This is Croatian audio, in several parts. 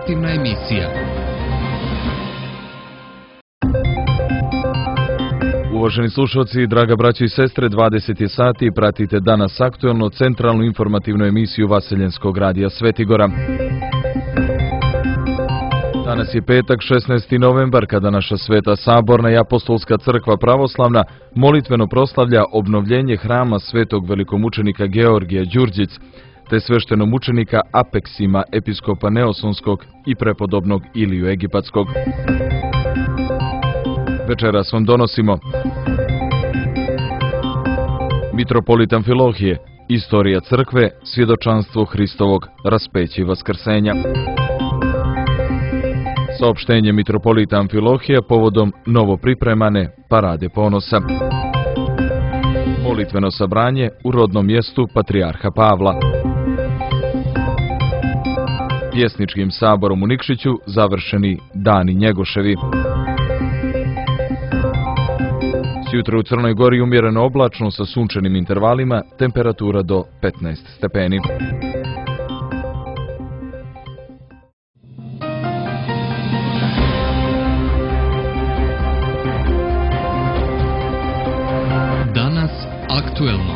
informativna emisija. Uvaženi slušalci, draga braćo i sestre, 20 sati pratite danas aktuelno centralnu informativnu emisiju Vaseljenskog radija Svetigora. Danas je petak, 16. novembar, kada naša Sveta Saborna i Apostolska crkva pravoslavna molitveno proslavlja obnovljenje hrama svetog velikomučenika Georgija Đurđic, te sveštenomučenika Apeksima, episkopa Neosonskog i prepodobnog Iliju Egipatskog. Večeras vam donosimo mitropolit Amfilohije, istorija crkve, svjedočanstvo Hristovog raspeća i vaskrsenja. Saopštenje mitropolita Amfilohija povodom novopripremane Parade ponosa. Molitveno sabranje u rodnom mjestu Patrijarha Pavla. Pjesničkim saborom u Nikšiću završeni Dani Njegoševi. Sjutra u Crnoj Gori umjereno oblačno sa sunčanim intervalima, temperatura do 15 stepeni. Danas aktuelno.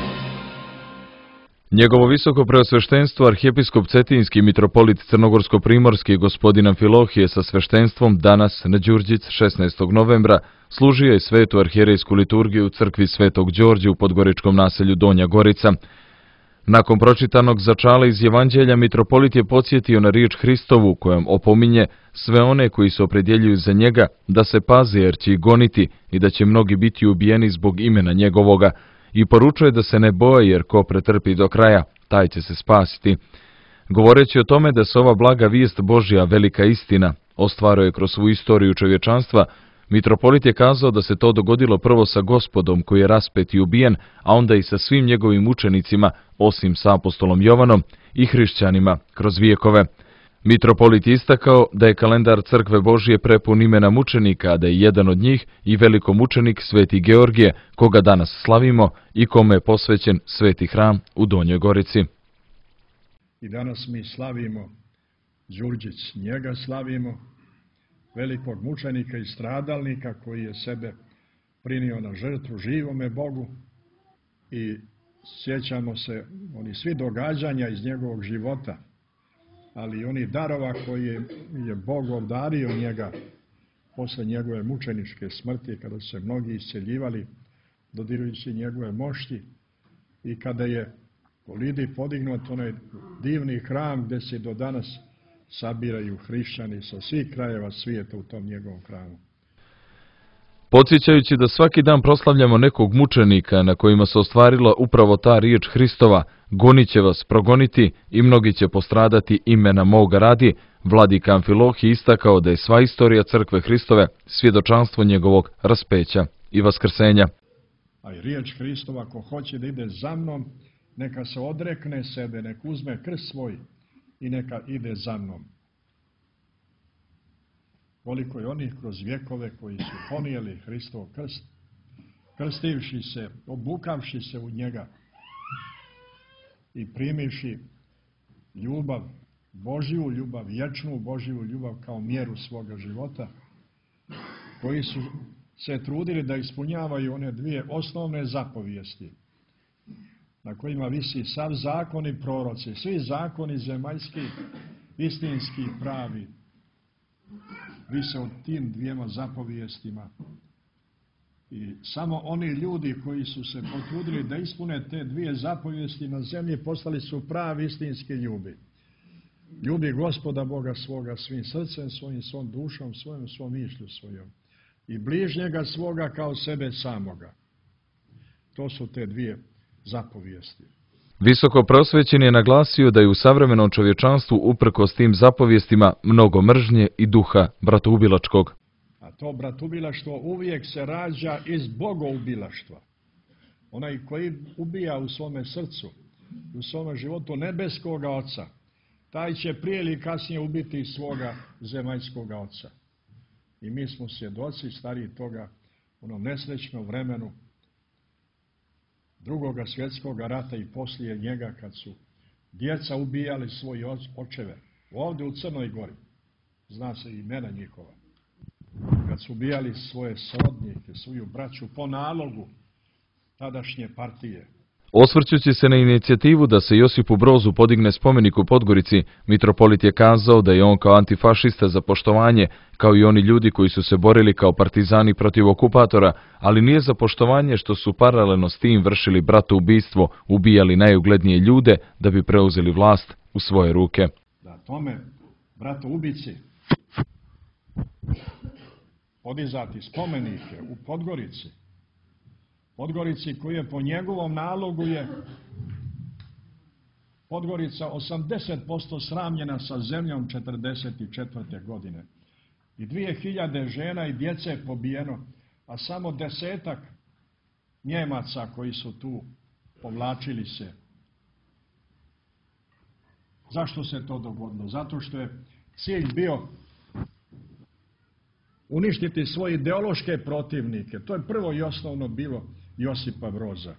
Njegovo visoko preosveštenstvo arhijepiskop Cetinski mitropolit Crnogorsko-primorski gospodin Amfilohije sa sveštenstvom danas na Đurđic 16. novembra služio je svetu arhijerejsku liturgiju u crkvi Svetog Đorđa u podgoričkom naselju Donja Gorica. Nakon pročitanog začala iz Evanđelja mitropolit je podsjetio na riječ Hristovu kojom opominje sve one koji se opredjeljuju za njega da se paze jer će ih goniti i da će mnogi biti ubijeni zbog imena njegovoga, i poručuje da se ne boje jer ko pretrpi do kraja, taj će se spasiti. Govoreći o tome da se ova blaga vijest Božja, velika istina, ostvaruje kroz svu istoriju čovječanstva, mitropolit je kazao da se to dogodilo prvo sa Gospodom koji je raspet i ubijen, a onda i sa svim njegovim učenicima, osim sa apostolom Jovanom i hrišćanima kroz vijekove. Mitropolit je istakao da je kalendar Crkve Božje prepun imena mučenika, a da je jedan od njih i velikomučenik Sveti Georgije, koga danas slavimo i kome je posvećen Sveti hram u Donjoj Gorici. I danas mi slavimo Đurđic, njega slavimo, velikog mučenika i stradalnika koji je sebe prinio na žrtvu živome Bogu, i sjećamo se oni svi događanja iz njegovog života, ali i oni darova koje je Bog obdario njega posle njegove mučeničke smrti, kada su se mnogi isceljivali dodirujući njegove mošti, i kada je u Lidi podignut onaj divni hram gdje se do danas sabiraju hrišćani sa svih krajeva svijeta u tom njegovom hramu. Podsjećajući da svaki dan proslavljamo nekog mučenika na kojima se ostvarila upravo ta riječ Hristova, gonit će vas progoniti i mnogi će postradati imena moga radi, vladika Amfilohije istakao da je sva istorija crkve Hristove svjedočanstvo njegovog raspeća i vaskrsenja. A i riječ Hristova, ko hoće da ide za mnom, neka se odrekne sebe, neka uzme krst svoj i neka ide za mnom. Koliko je onih kroz vjekove koji su ponijeli Hristov krst, krstivši se, obukavši se u njega i primivši ljubav, Božju ljubav, vječnu Božju ljubav kao mjeru svoga života, koji su se trudili da ispunjavaju one dvije osnovne zapovijesti na kojima visi sav zakon i proroci, svi zakoni zemaljski, istinski, pravi, vise od tim dvijema zapovijestima. I samo oni ljudi koji su se potrudili da ispune te dvije zapovijesti na zemlji postali su pravi istinski ljubi. Ljubi Gospoda Boga svoga svim srcem svojim, svom dušom svojom, svom mišlju svojom. I bližnjega svoga kao sebe samoga. To su te dvije zapovijesti. Visoko prosvećen je naglasio da je u savremenom čovječanstvu uprkos tim zapovijestima mnogo mržnje i duha bratoubilačkog. A to bratoubilaštvo uvijek se rađa iz bogoubilaštva. Onaj koji ubija u svome srcu, u svome životu nebeskoga oca, taj će prije ili kasnije ubiti svoga zemaljskoga oca. I mi smo svjedoci stariji toga u onom nesrećnom vremenu Drugoga svjetskog rata i poslije njega, kad su djeca ubijali svoje očeve, Ovdje u Crnoj Gori, zna se imena njihova, kad su ubijali svoje srodnike, svoju braću po nalogu tadašnje partije. Osvrćući se na inicijativu da se Josipu Brozu podigne spomenik u Podgorici, mitropolit je kazao da je on kao antifašista za poštovanje, kao i oni ljudi koji su se borili kao partizani protiv okupatora, ali nije za poštovanje što su paralelno s tim vršili bratoubistvo, ubijali najuglednije ljude da bi preuzeli vlast u svoje ruke. Da tome bratoubici podizati spomenike u Podgorici, koji je po njegovom nalogu je Podgorica 80% sravnjena sa zemljom 1944. godine. I 2000 žena i djece je pobijeno, a samo 10-ak Njemaca koji su tu povlačili se. Zašto se to dogodilo? Zato što je cilj bio uništiti svoje ideološke protivnike. To je prvo i osnovno bilo Josipa Broza.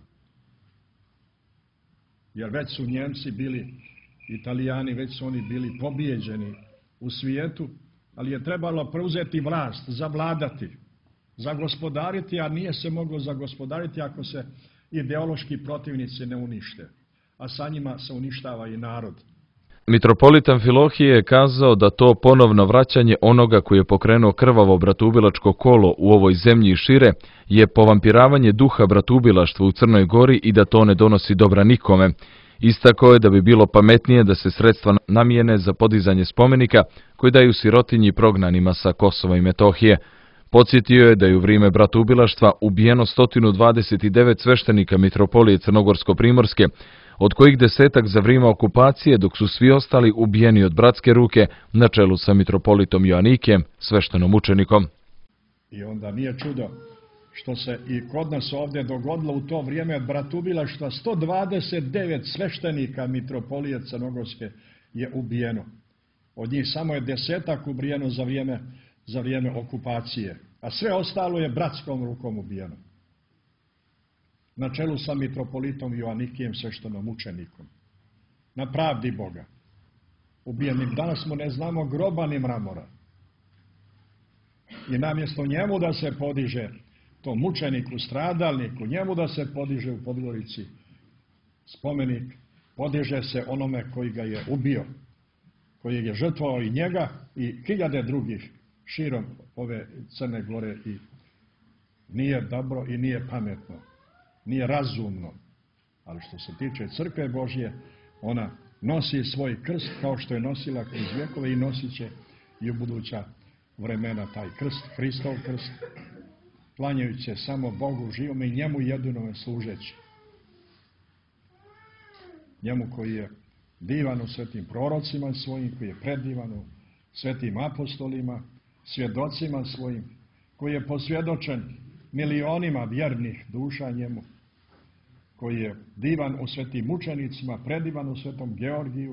Jer već su Njemci bili, Italijani, već su oni bili pobijeđeni u svijetu, ali je trebalo preuzeti vlast, zavladati, zagospodariti, a nije se moglo zagospodariti ako se ideološki protivnici ne unište. A sa njima se uništava i narod. Mitropolit Amfilohije je kazao da to ponovno vraćanje onoga koji je pokrenuo krvavo bratoubilačko kolo u ovoj zemlji i šire je povampiravanje duha bratoubilaštva u Crnoj Gori i da to ne donosi dobra nikome. Istakao je da bi bilo pametnije da se sredstva namijene za podizanje spomenika koji daju sirotinji prognanima sa Kosova i Metohije. Podsjetio je da je u vrijeme bratoubilaštva ubijeno 129 sveštenika mitropolije Crnogorsko-Primorske, od kojih 10-ak za vrijeme okupacije, dok su svi ostali ubijeni od bratske ruke na čelu sa mitropolitom Joanikijem, sveštenom mučenikom. I onda nije čudo što se i kod nas ovdje dogodilo u to vrijeme od bratoubilaštva 129 sveštenika mitropolije Crnogorske je ubijeno. Od njih samo je 10-ak ubijeno za vrijeme okupacije, a sve ostalo je bratskom rukom ubijeno. Na čelu sa mitropolitom Joanikijem, sveštenom mučenikom. Na pravdi Boga. Ubijenim. Danas mu ne znamo groba ni mramora. I namjesto njemu da se podiže, to mučeniku, stradalniku, njemu da se podiže u Podgorici spomenik, podiže se onome koji ga je ubio, koji je žrtvovao i njega i hiljade drugih širom ove Crne Gore. I nije dobro i nije pametno. Nije razumno, ali što se tiče Crkve Božje, ona nosi svoj krst kao što je nosila kroz vjekove i nosit će i u buduća vremena taj krst, Hristov krst, klanjajući se samo Bogu živome i njemu jedinome služeći. Njemu koji je divan u svetim prorocima svojim, koji je predivan u svetim apostolima, svjedocima svojim, koji je posvjedočen milionima vjernih duša njemu, koji je divan u svetim mučenicima, predivan u svetom Georgiju.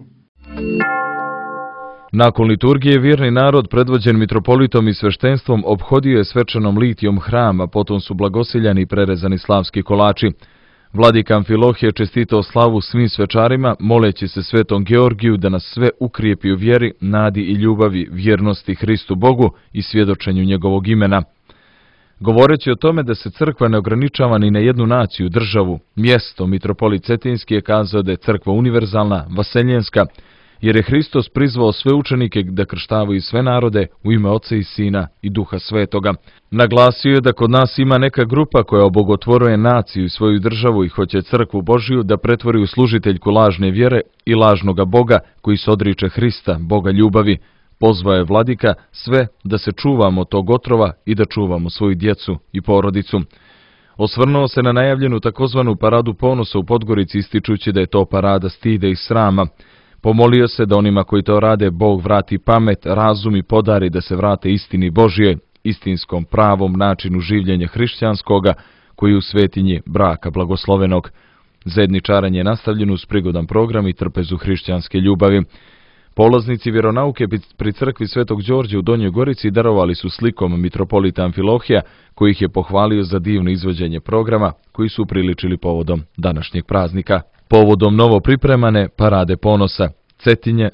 Nakon liturgije vjerni narod predvođen mitropolitom i sveštenstvom ophodio je svečanom litijom hram, a potom su blagosiljani i prerezani slavski kolači. Vladika Amfilohije čestitao slavu svim svečarima, moleći se svetom Georgiju da nas sve ukrijepi u vjeri, nadi i ljubavi, vjernosti Hristu Bogu i svjedočenju njegovog imena. Govoreći o tome da se crkva ne ograničava ni na jednu naciju, državu, mjesto, mitropolit Cetinski je kazao da je crkva univerzalna, vaseljenska, jer je Hristos prizvao sve učenike da krštavaju sve narode u ime Oca i Sina i Duha Svetoga. Naglasio je da kod nas ima neka grupa koja obogotvoruje naciju i svoju državu i hoće crkvu Božiju da pretvori u služiteljku lažne vjere i lažnoga Boga koji se odriče Hrista, Boga ljubavi. Pozvao je vladika sve da se čuvamo tog otrova i da čuvamo svoju djecu i porodicu. Osvrnuo se na najavljenu takozvanu paradu ponosa u Podgorici, ističući da je to parada stida i srama. Pomolio se da onima koji to rade Bog vrati pamet, razum i podari da se vrate istini Božje, istinskom pravom načinu življenja hrišćanskoga, koji je u svetinji braka blagoslovenog. Zajedničarenje je nastavljeno uz prigodan program i trpezu hrišćanske ljubavi. Polaznici vjeronauke pri crkvi Svetog Đorđa u Donjoj Gorici darovali su slikom mitropolita Amfilohija, koji ih je pohvalio za divno izvođenje programa, koji su upriličili povodom današnjeg praznika. Povodom novo pripremane parade ponosa. Cetinje,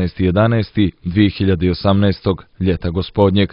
16.11.2018. ljeta gospodnjeg.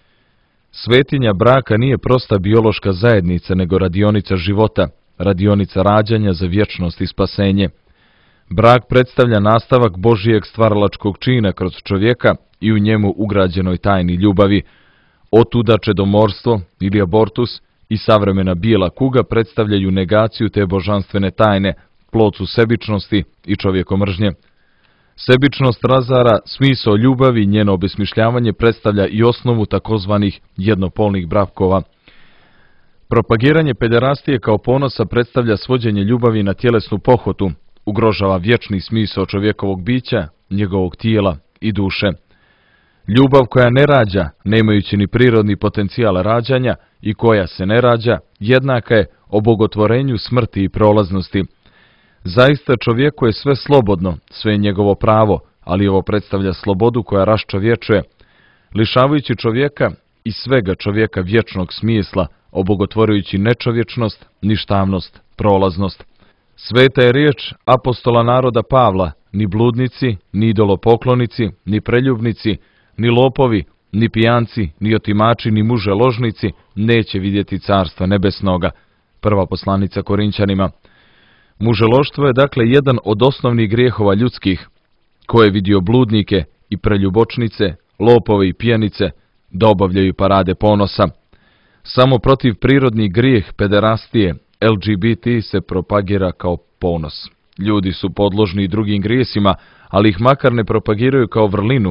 Svetinja braka nije prosta biološka zajednica, nego radionica života, radionica rađanja za vječnost i spasenje. Brak predstavlja nastavak Božijeg stvaralačkog čina kroz čovjeka i u njemu ugrađenoj tajni ljubavi. Otuda čedomorstvo ili abortus i savremena bijela kuga predstavljaju negaciju te božanstvene tajne, plod su sebičnosti i čovjekomržnje. Sebičnost razara smisao ljubavi i njeno obesmišljavanje predstavlja i osnovu takozvanih jednopolnih brakova. Propagiranje pederastije kao ponosa predstavlja svođenje ljubavi na tjelesnu pohotu, ugrožava vječni smisao čovjekovog bića, njegovog tijela i duše. Ljubav koja ne rađa, nemajući ni prirodni potencijal rađanja, i koja se ne rađa, jednaka je obogotvorenju smrti i prolaznosti. Zaista čovjeku je sve slobodno, sve je njegovo pravo, ali ovo predstavlja slobodu koja raščovječuje, lišavajući čovjeka i svega čovjeka vječnog smisla, obogotvorujući nečovječnost, ništavnost, prolaznost. Sveta je riječ apostola naroda Pavla, ni bludnici, ni idolopoklonici, ni preljubnici, ni lopovi, ni pijanci, ni otimači, ni muže ložnici neće vidjeti carstva nebesnoga. Prva poslanica Korinćanima. Muželoštvo je dakle jedan od osnovnih grijehova ljudskih, ko je vidio bludnike i preljubočnice, lopove i pijanice, da obavljaju parade ponosa. Samo protiv prirodni grijeh pederastije, LGBT se propagira kao ponos. Ljudi su podložni i drugim grijesima, ali ih makar ne propagiraju kao vrlinu.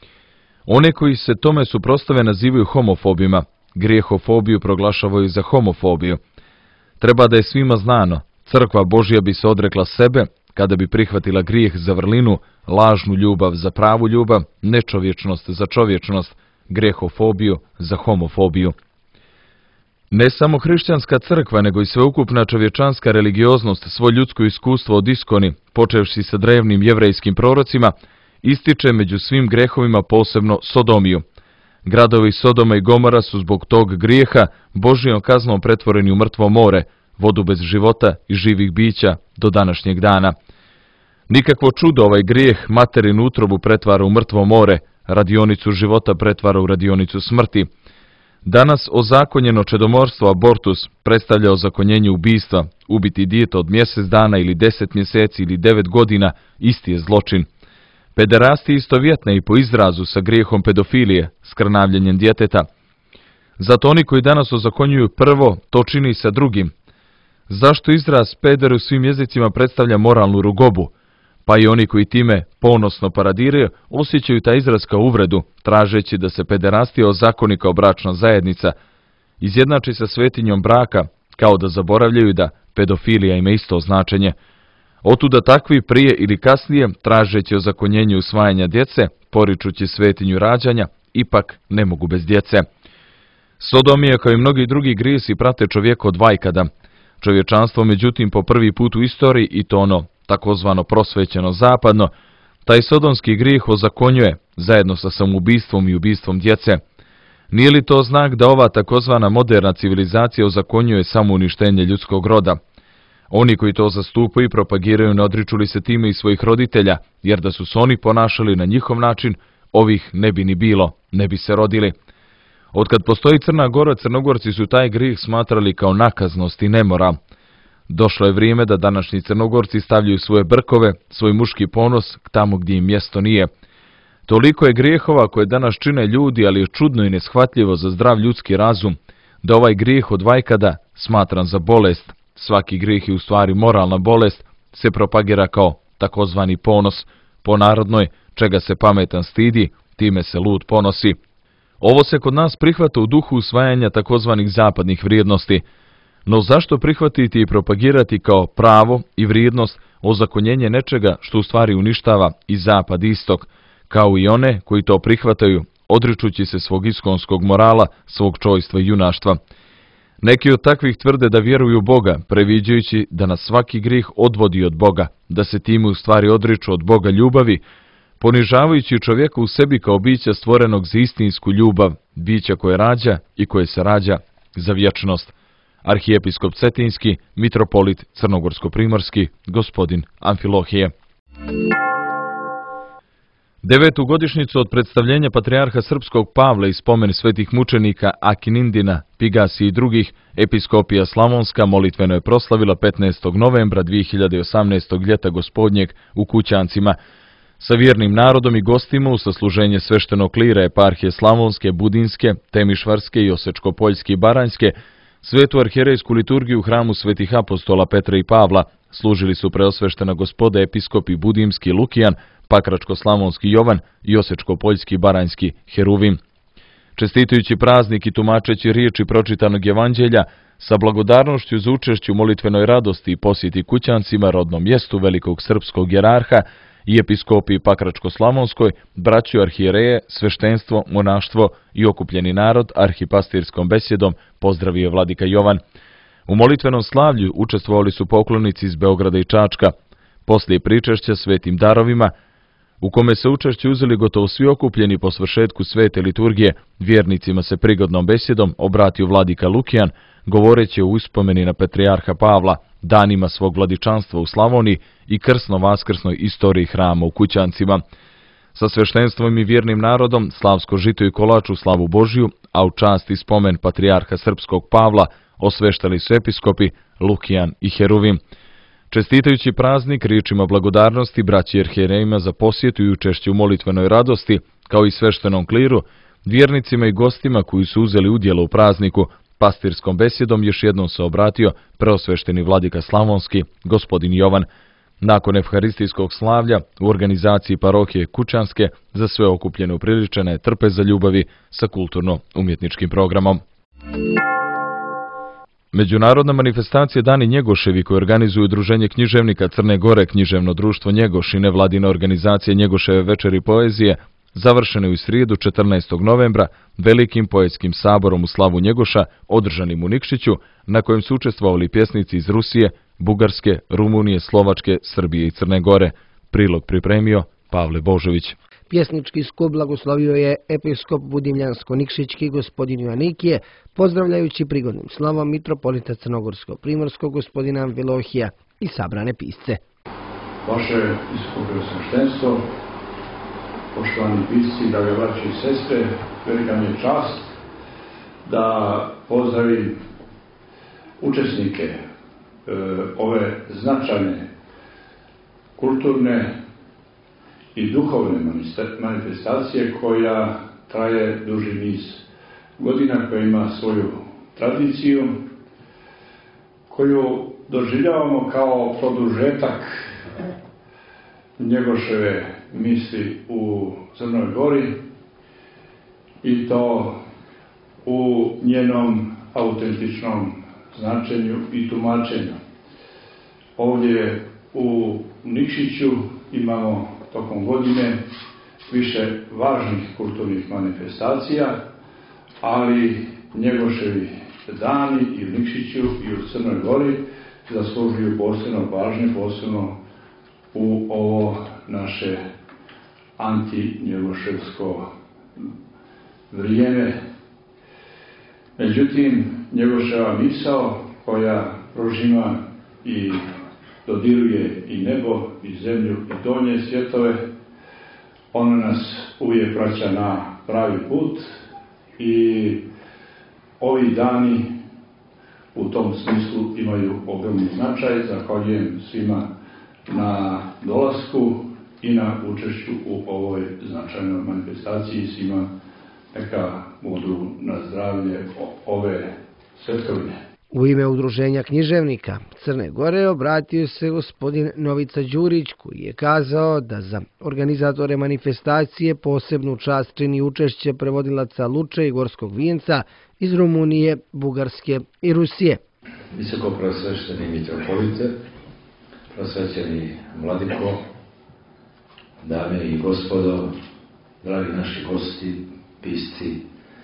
One koji se tome suprotstave nazivaju homofobima, grijehofobiju proglašavaju za homofobiju. Treba da je svima znano, crkva Božja bi se odrekla sebe kada bi prihvatila grijeh za vrlinu, lažnu ljubav za pravu ljubav, nečovječnost za čovječnost, grijehofobiju za homofobiju. Ne samo hrišćanska crkva, nego i sveukupna čovječanska religioznost svo ljudsko iskustvo od iskoni, počevši sa drevnim jevrejskim prorocima, ističe među svim grehovima posebno sodomiju. Gradovi Sodoma i Gomora su zbog tog grijeha Božjom kaznom pretvoreni u mrtvo more, vodu bez života i živih bića do današnjeg dana. Nikakvo čudo ovaj grijeh materinu utrobu pretvara u mrtvo more, radionicu života pretvara u radionicu smrti. Danas ozakonjeno čedomorstvo abortus predstavlja ozakonjenje ubistva, ubiti dijete od mjesec dana ili 10 mjeseci ili 9 godina isti je zločin. Pederastija je istovjetna i po izrazu sa grijehom pedofilije, skrnavljenjem djeteta. Zato oni koji danas ozakonjuju prvo, to čini sa drugim. Zašto izraz peder u svim jezicima predstavlja moralnu rugobu? Pa i oni koji time ponosno paradiraju, osjećaju taj izraz kao uvredu, tražeći da se pederastija ozakoni kao bračna zajednica, izjednači sa svetinjom braka, kao da zaboravljaju da pedofilija ima isto značenje. Otuda takvi prije ili kasnije, tražeći ozakonjenje usvajanja djece, poričući svetinju rađanja, ipak ne mogu bez djece. Sodomija kao i mnogi drugi grijesi prate čovjeka od vajkada. Čovječanstvo međutim po prvi put u istoriji, i to ono takozvano prosvećeno zapadno, taj sodomski grijeh ozakonjuje zajedno sa samoubistvom i ubistvom djece. Nije li to znak da ova takozvana moderna civilizacija ozakonjuje samouništenje ljudskog roda? Oni koji to zastupaju i propagiraju ne odriču li se time i svojih roditelja, jer da su se oni ponašali na njihov način, ovih ne bi ni bilo, ne bi se rodili. Otkad postoji Crna Gora, Crnogorci su taj grijeh smatrali kao nakaznost i nemoral. Došlo je vrijeme da današnji Crnogorci stavljaju svoje brkove, svoj muški ponos tamo gdje im mjesto nije. Toliko je grijehova koje danas čine ljudi, ali je čudno i neshvatljivo za zdrav ljudski razum, da ovaj grijeh od vajkada, smatran za bolest, svaki grijeh je u stvari moralna bolest, se propagira kao takozvani ponos, po narodnoj, čega se pametan stidi, time se lud ponosi. Ovo se kod nas prihvata u duhu usvajanja takozvanih zapadnih vrijednosti. No zašto prihvatiti i propagirati kao pravo i vrijednost ozakonjenje nečega što u stvari uništava i zapad i istok, kao i one koji to prihvataju, odričući se svog iskonskog morala, svog čojstva i junaštva. Neki od takvih tvrde da vjeruju u Boga, previđajući da nas svaki grijeh odvodi od Boga, da se time u stvari odriču od Boga ljubavi, ponižavajući čovjeka u sebi kao bića stvorenog za istinsku ljubav, bića koje rađa i koje se rađa za vječnost. Arhijepiskop Cetinski, mitropolit Crnogorsko-primorski, gospodin Amfilohije. Devetu godišnjicu od predstavljenja patrijarha srpskog Pavla i spomen svetih mučenika Akinindina, Pigasi i drugih, episkopija Slavonska molitveno je proslavila 15. novembra 2018. ljeta gospodnjeg u Kućancima. Sa vjernim narodom i gostima u sasluženje sveštenog klira eparhije Slavonske, Budinske, Temišvarske i Osečko-Poljske i Baranjske, svetu arhijerejsku liturgiju u hramu svetih apostola Petra i Pavla služili su preosveštena gospoda episkopi Budimski Lukijan, Pakračko-Slavonski Jovan i Osečko-Poljski Baranjski Heruvim. Čestitujući praznik i tumačeći riječi pročitanog evanđelja, sa blagodarnošću za učešću u molitvenoj radosti i posjeti Kućancima, rodnom mjestu velikog srpskog jerarha, i episkopiji Pakračko-Slavonskoj, braću arhijereje, sveštenstvo, monaštvo i okupljeni narod arhipastirskom besjedom pozdravio je vladika Jovan. U molitvenom slavlju učestvovali su poklonici iz Beograda i Čačka. Poslije pričešća svetim darovima, u kome se učešće uzeli gotovo svi okupljeni po svršetku svete liturgije, vjernicima se prigodnom besjedom obratio vladika Lukijan, govoreći o uspomeni na patrijarha Pavla, danima svog vladičanstva u Slavoniji i krsno-vaskrsnoj istoriji hrama u Kućancima. Sa sveštenstvom i vjernim narodom slavsko žito i kolač u slavu Božiju, a u čast i spomen patrijarha srpskog Pavla osveštali su episkopi Lukijan i Heruvim. Čestitajući praznik riječima blagodarnosti braći arhijerejima za posjetu i učešće u molitvenoj radosti, kao i sveštenom kliru, vjernicima i gostima koji su uzeli udjelo u prazniku, pastirskom besjedom još jednom se obratio preosvešteni vladika Slavonski, gospodin Jovan. Nakon evharistijskog slavlja u organizaciji parohije Kućanske za sve okupljene upriličene trpe za ljubavi sa kulturno-umjetničkim programom. Međunarodna manifestacija Dani Njegoševi koju organizuju Udruženje književnika Crne Gore, Književno društvo Njegoš i nevladina organizacija Njegoševe večeri poezije završene u srijedu 14. novembra velikim poetskim saborom u slavu Njegoša održanim u Nikšiću, na kojem su učestvovali pjesnici iz Rusije, Bugarske, Rumunije, Slovačke, Srbije i Crne Gore. Prilog pripremio Pavle Božović. Pjesnički skup blagoslovio je episkop Budimljansko-Nikšićki gospodin Joanikije, pozdravljajući prigodnim slavom mitropolita Crnogorsko-Primorskog gospodina Amfilohija i sabrane pisce. Vaše visokopreosveštenstvo, poštovani pisci, drage braće i sestre, velika mi je čast da pozdravim učesnike ove značajne kulturne i duhovne manifestacije koja traje duži niz godina, koja ima svoju tradiciju, koju doživljavamo kao produžetak Njegoševe misli u Crnoj Gori i to u njenom autentičnom značenju i tumačenju. Ovdje u Nikšiću imamo tokom godine više važnih kulturnih manifestacija, ali Njegoševi dani i u Nikšiću i u Crnoj Gori zaslužuju posebno pažnje, posebno u ovo naše anti-njegoševsko vrijeme. Međutim, Njegoševa misao koja prožima i dodiruje i nebo, i zemlju, i donje svjetove, ona nas uvijek vraća na pravi put i ovi dani u tom smislu imaju ogromni značaj. Zahvaljujem svima na dolasku i na učešću u ovoj značajnoj manifestaciji. Svima neka budu na zdravlje ove svetkovine. U ime Udruženja književnika Crne Gore obratio se gospodin Novica Đurić, koji je kazao da za organizatore manifestacije posebnu čast čini učešće prevodilaca Luče i Gorskog vijenca iz Rumunije, Bugarske i Rusije. Visoko preosvešteni mitropolite, prosvećeni vladiko, dame i gospodo, dragi naši gosti, pisci,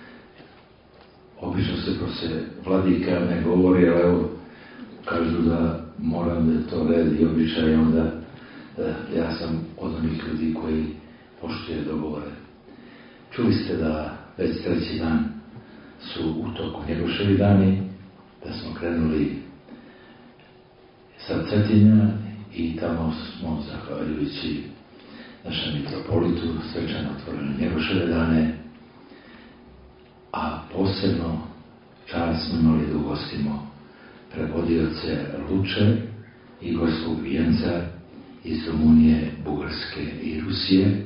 obično se poslije vladika ne govori, ali evo, kažu da moram da to red i običaj, onda ja sam od onih ljudi koji poštuje dogovore. Čuli ste da već treći dan su u toku Njegoševi dani, da smo krenuli sa Cetinja i tamo smo, zahvaljujući našem mitropolitu, svečano otvorili Njegoševe dane, a posebno čast smo imali da ugostimo prevodioce Luče i Gorskog vijenca iz Rumunije, Bugarske i Rusije,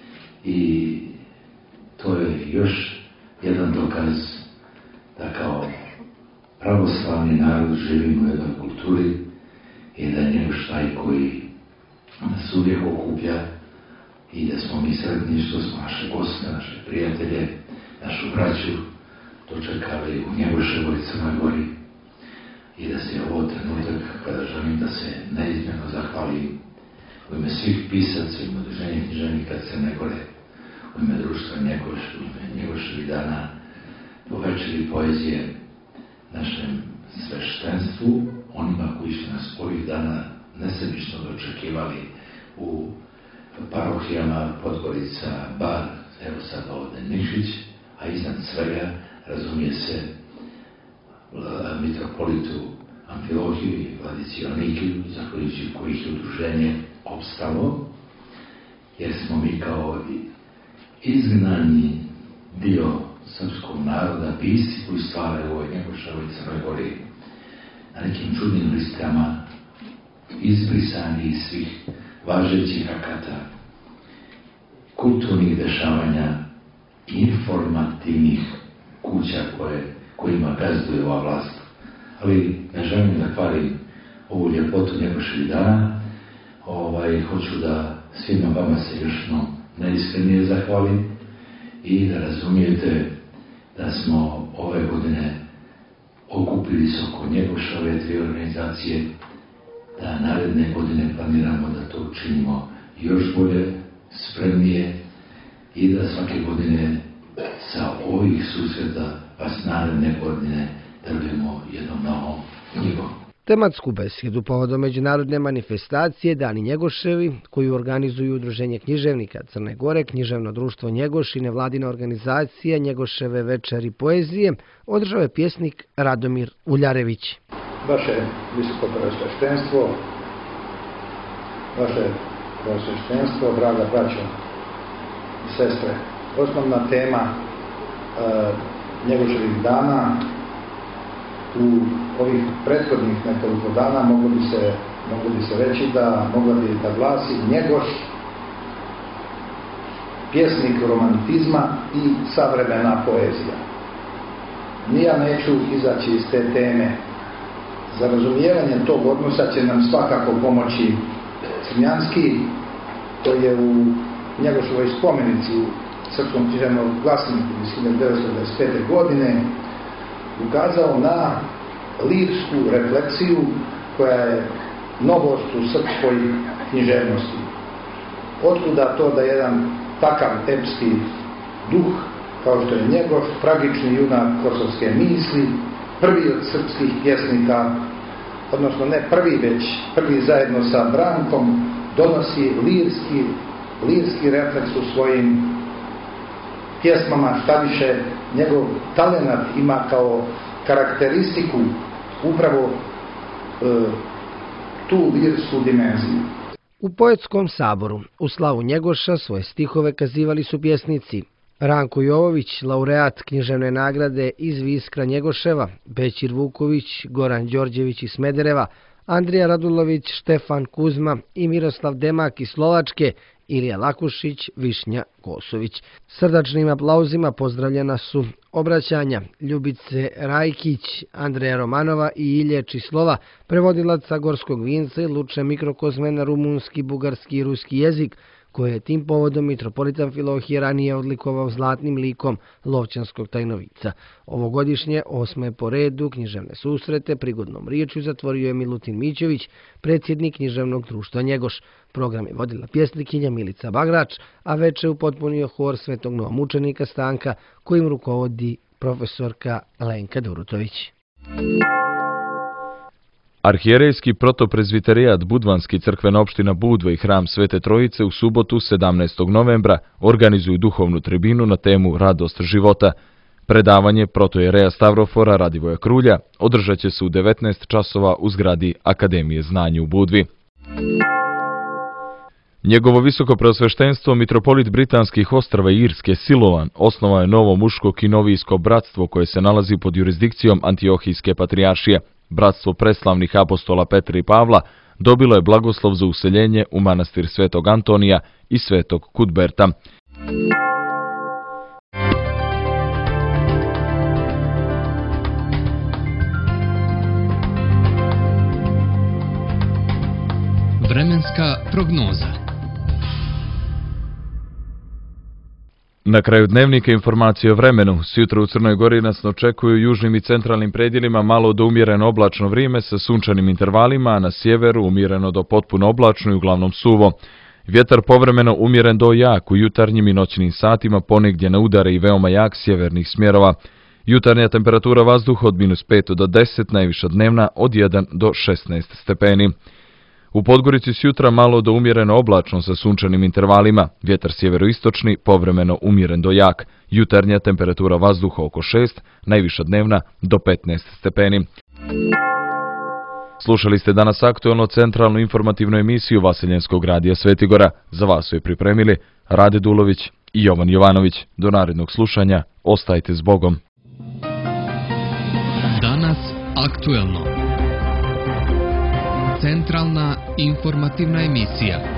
i to je još jedan dokaz da kao pravoslavni narod živimo u jednoj kulturi i da je Njegoš taj koji nas uvijek okuplja i da smo mi sretni što smo naše goste, naše prijatelje, našu braću dočekali u Njegoševoj Crnoj Gori, i da se ovo trenutak kada želim da se neizmjerno zahvalim u ime svih pisaca i udruženja književnika Crne Gore, u ime društva Njegoš, u ime Njegoševih dana, po večeri poezije našem sveštenstvu, onima koji su nas ovih dana nesebično dočekivali u parohijama Podgorica, Bar, evo sad ovdje Nikšić, a iznad svega razumije se mitropolitu Amfilohiju i vladici Joannikiju, zahvaljujući kojih je udruženje opstalo, jer smo mi kao izgnani dio srpskog naroda, pisci koji stvaraju u ovoj Njegoševoj Crnoj Gori, na nekim čudnim listama izbrisani iz svih važećih akata, kulturnih dešavanja, informativnih kuća kojima gazduje ova vlast. Ali ne želim da kvarim ovu ljepotu Njegoševih dana. Hoću da svima vama se još najiskrenije zahvalim i da razumijete da smo ove godine okupili se oko Njegoševe 3 organizacije, da naredne godine planiramo da to učinimo još bolje, spremnije, i da svake godine sa ovih susreta vas naredne godine drvimo jednom novom knjigom. Tematsku besedu povodom međunarodne manifestacije Dani Njegoševi, koju organizuju Udruženje književnika Crne Gore, Književno društvo Njegoš i nevladina organizacija Njegoševe večeri poezije, održao je pjesnik Radomir Uljarević. Vaše visoko preosveštenstvo, draga braćo i sestre, osnovna tema Njegoševih dana u ovih prethodnih nekoliko dana moglo bi se reći mogla bi da glasi Njegoš, pjesnik romantizma i savremena poezija. Nija neću izaći iz te teme. Za razumijevanje tog odnosa će nam svakako pomoći Crnjanski, koji je u Njegoševoj spomenici u Srpskom književnom glasniku iz 1925. godine ukazao na lirsku refleksiju koja je novost u srpskoj književnosti. Otkuda to da jedan takav epski duh, kao što je Njegoš, tragični junak kosovske misli, prvi od srpskih pjesnika, odnosno ne prvi, već prvi zajedno sa Brankom, donosi lirski refleks u svojim pjesmama, šta više, njegov talenat ima kao karakteristiku upravo tu lirsku dimenziju. U poetskom saboru u slavu Njegoša svoje stihove kazivali su pjesnici Ranko Jovović, laureat književne nagrade iz Viskra Njegoševa, Bećir Vuković, Goran Đorđević iz Smedereva, Andrija Radulović, Štefan Kuzma i Miroslav Demak iz Slovačke, Ilija Lakušić, Višnja Kosović. Srdačnim aplauzima pozdravljena su obraćanja Ljubice Rajkić, Andreja Romanova i Ilje Čislova, prevodilaca Gorskog vinca i Luče Mikrokozme na rumunski, bugarski i ruski jezik, koje je tim povodom mitropolit Amfilohije ranije odlikovao zlatnim likom Lovćanskog tajnovica. Ovogodišnje 8. po redu književne susrete prigodnom riječju zatvorio je Milutin Mićević, predsjednik književnog društva Njegoš. Program je vodila pjesnikinja Milica Bagrač, a veče upotpunio hor Svetog novomučenika Stanka, kojim rukovodi profesorka Lenka Durutović. Arhijerejski protoprezviterijat Budvanski crkvena opština Budva i hram Svete Trojice u subotu 17. novembra organizuju duhovnu tribinu na temu Radost života. Predavanje protojereja Stavrofora Radivoja Krulja održat će se u 19 časova u zgradi Akademije znanja u Budvi. Njegovo visoko preosveštenstvo, mitropolit Britanskih ostrava i Irske Silovan, osnovao je novo muško kinovijsko bratstvo koje se nalazi pod jurisdikcijom Antiohijske patrijaršije. Bratstvo preslavnih apostola Petra i Pavla dobilo je blagoslov za useljenje u manastir Svetog Antonija i Svetog Kudberta. Vremenska prognoza. Na kraju dnevnika informacije o vremenu. Sjutra u Crnoj Gori nas očekuju južnim i centralnim predjelima malo do umjereno oblačno vrijeme sa sunčanim intervalima, a na sjeveru umjereno do potpuno oblačno i uglavnom suvo. Vjetar povremeno umjeren do jak u jutarnjim i noćnim satima, ponegdje na udare i veoma jak sjevernih smjerova. Jutarnja temperatura vazduha od -5 do 10, najviša dnevna od 1 do 16 stepeni. U Podgorici sjutra malo do umjereno oblačno sa sunčanim intervalima, vjetar sjeveroistočni, povremeno umjeren do jak, jutarnja temperatura vazduha oko 6, najviša dnevna do 15 stepeni. Slušali ste danas aktualno centralnu informativnu emisiju Vaseljenskog radija Svetigora. Za vas su je pripremili Rade Dulović i Jovan Jovanović. Do narednog slušanja, ostajte s Bogom. Danas aktuelno. Centralna informativna emisija.